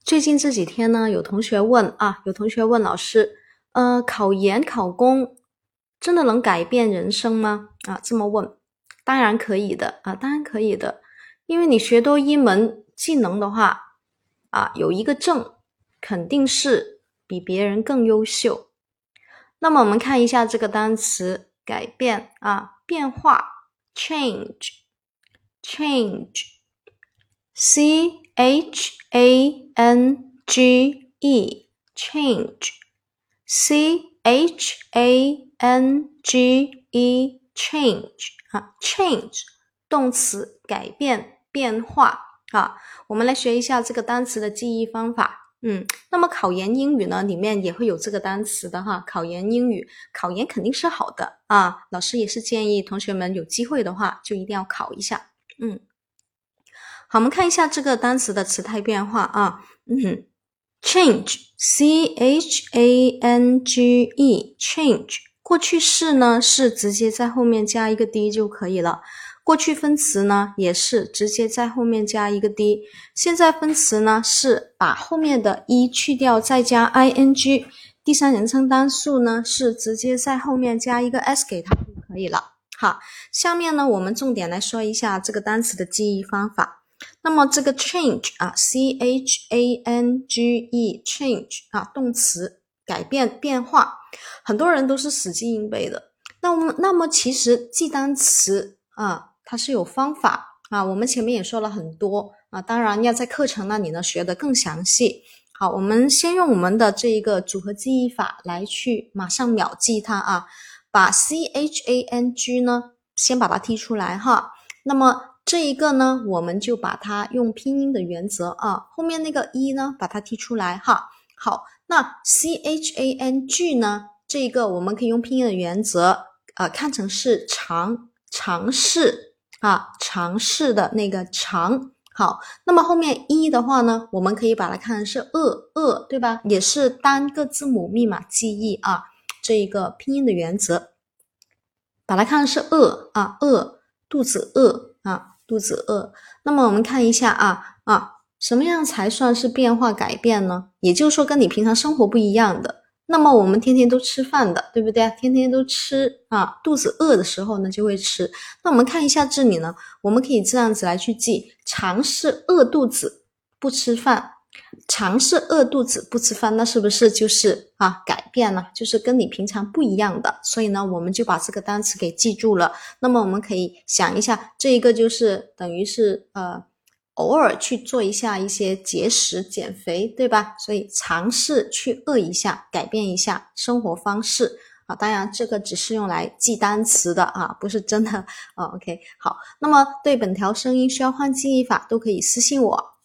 最近这几天呢，有同学问老师，考研考公真的能改变人生吗？这么问，当然可以的当然可以的，因为你学多一门技能的话，有一个证，肯定是比别人更优秀。那么我们看一下这个单词，改变变化 change，change，change change change 动词改变变化我们来学一下这个单词的记忆方法。那么考研英语呢里面也会有这个单词的考研英语，考研肯定是好的老师也是建议同学们有机会的话就一定要考一下。好，我们看一下这个单词的词态变化change change change 过去式呢是直接在后面加一个 d 就可以了，过去分词呢也是直接在后面加一个 d， 现在分词呢是把后面的一去掉再加 ing， 第三人称单数呢是直接在后面加一个 s 给它就可以了。好，下面呢我们重点来说一下这个单词的记忆方法。那么这个 change change change 动词改变变化，很多人都是死记硬背的。那么其实记单词它是有方法我们前面也说了很多当然要在课程那里呢学得更详细。好，我们先用我们的这一个组合记忆法来去马上秒记它把 change 呢先把它踢出来那么这一个呢我们就把它用拼音的原则后面那个一呢把它踢出来好，那 change 呢这个我们可以用拼音的原则看成是尝试尝试的那个尝。好，那么后面一的话呢我们可以把它看成是对吧，也是单个字母密码记忆这一个拼音的原则，把它看成是肚子饿那么我们看一下什么样才算是变化改变呢？也就是说跟你平常生活不一样的。那么我们天天都吃饭的，对不对？天天都吃肚子饿的时候呢就会吃。那我们看一下这里呢，我们可以这样子来去记，尝试饿肚子不吃饭，尝试饿肚子不吃饭，那是不是就是改变了，就是跟你平常不一样的，所以呢我们就把这个单词给记住了。那么我们可以想一下，这一个就是等于是偶尔去做一下一些节食减肥，对吧？所以尝试去饿一下，改变一下生活方式当然这个只是用来记单词的不是真的OK。 好，那么对本条声音需要换记忆法都可以私信我。